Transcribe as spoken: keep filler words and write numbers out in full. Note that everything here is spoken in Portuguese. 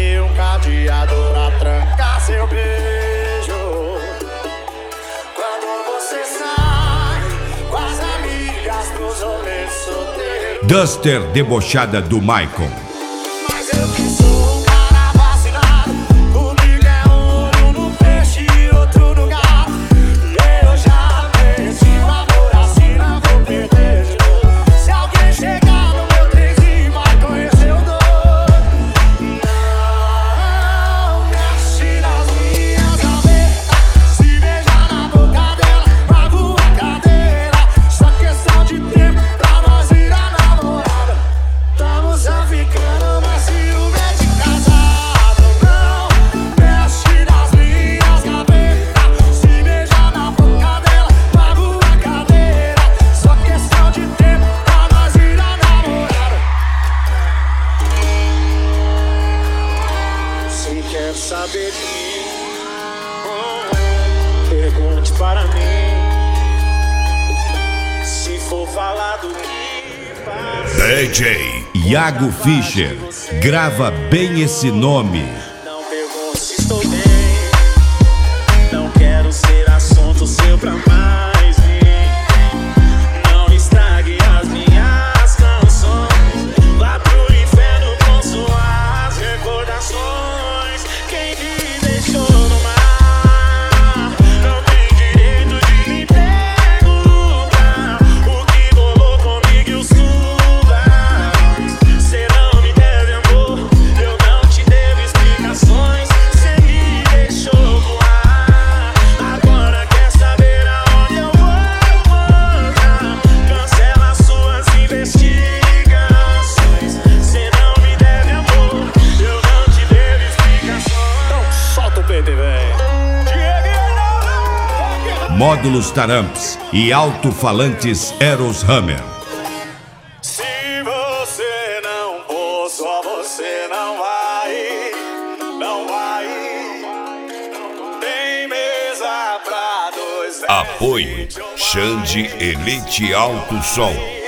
e um cadeado pra trancar seu beijo. Quando você sai com as amigas pros rolês solteiros. Duster debochada do Michael. Mas eu que sou um cara vacinado, comigo é olho no peixe e outro no gato. E eu já venci o amor assim, não vou perder de novo. Se alguém chegar no meu trenzinho vai conhecer o dono. Não mexe nas minhas gavetas, se beijar na boca dela, pago a cadeira. Só questão de tempo pra nós virar namorada. Estamos ficando, mas ciúme é de casado. Não mexe nas minhas gavetas, se beijar na boca dela, pago a cadeira. Só questão de tempo pra nós virar namorada. Se quer saber de mim, pergunte para mim. Se for falar do que passa, D J Iago Fischer. Grava bem esse nome. não pergunte se estou bem. Não quero ser assunto seu pra mais ninguém. Não estrague as minhas canções. Vá pro inferno com suas recordações. Quem me deixou no mar não tem direito de me perguntar o que rolou comigo e os tubarões. Cê não me deve amor, eu não te devo explicações. Cê me deixou voar, agora quer saber aonde eu vou mandar. Cancela suas investigações. Cê não me deve amor, eu não te devo explicações. Então solta o P T, véi. Módulos Taramps e alto-falantes Eros Hammer. Se você não for, só você não vai, não vai. Tem mesa pra dois. Apoio Xande Elite Alto Som.